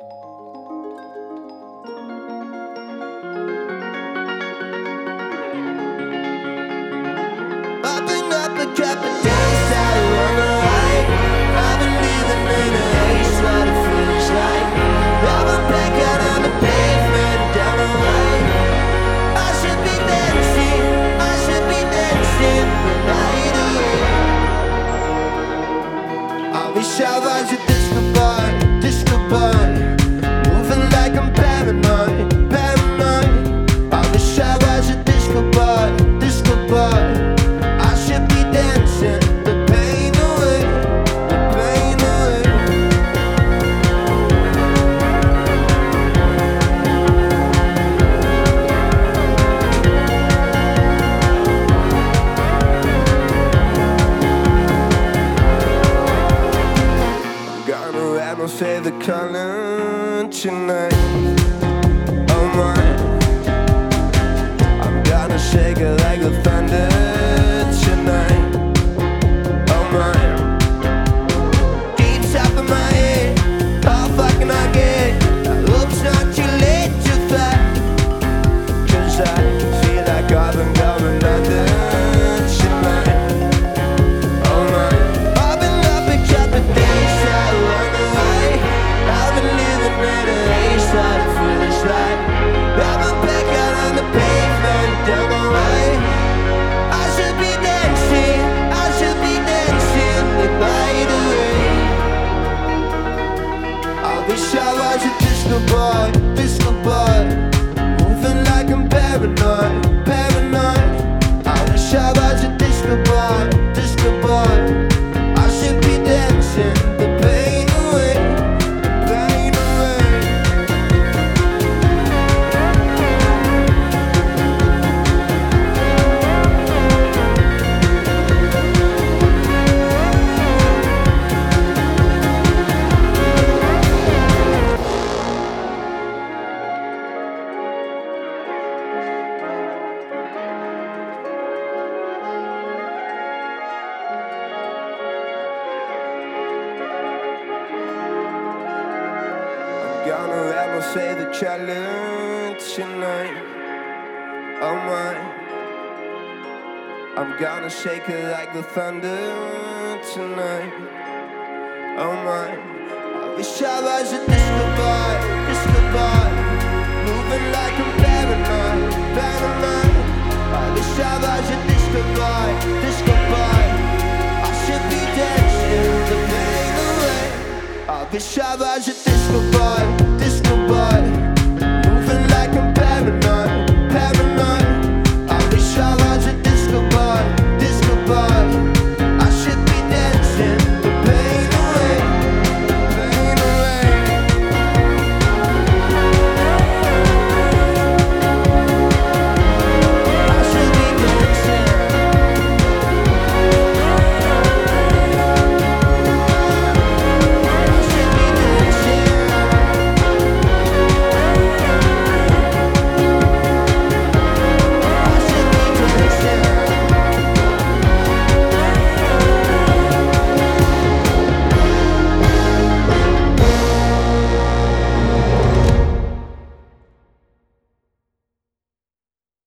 I've been up a couple days, I run away. I've been living in a haze, what it feels like. I've been back out on the pavement, down the way. I should be dancing the night away. I wish I was a disco boy, moving like I'm paranoid. I wish I was a disco boy. I should be dancing the pain away. Gonna wear my favorite color tonight. Oh my, I'm gonna shake it like the thunder tonight. Oh my, deep top of my head, how far can I get? I hope it's not too late to fly, 'cause I feel like I've been going under tonight. Oh my, I've been up a couple days, I run away. I've been living in a haze, what it feels like. I've been back out on the pavement, down the way. I should be dancing the night away. I wish I was a disco boy, moving like I'm paranoid. I wish I was a disco boy. I should be dancing the pain away. Gonna have my favorite challenge tonight. Oh my, I'm gonna shake it like the thunder tonight. Oh my, I wish I was a disco boy, moving like I'm paranoid. I wish I was a disco boy. I should be dancing the pain away. I wish I was a disco boy.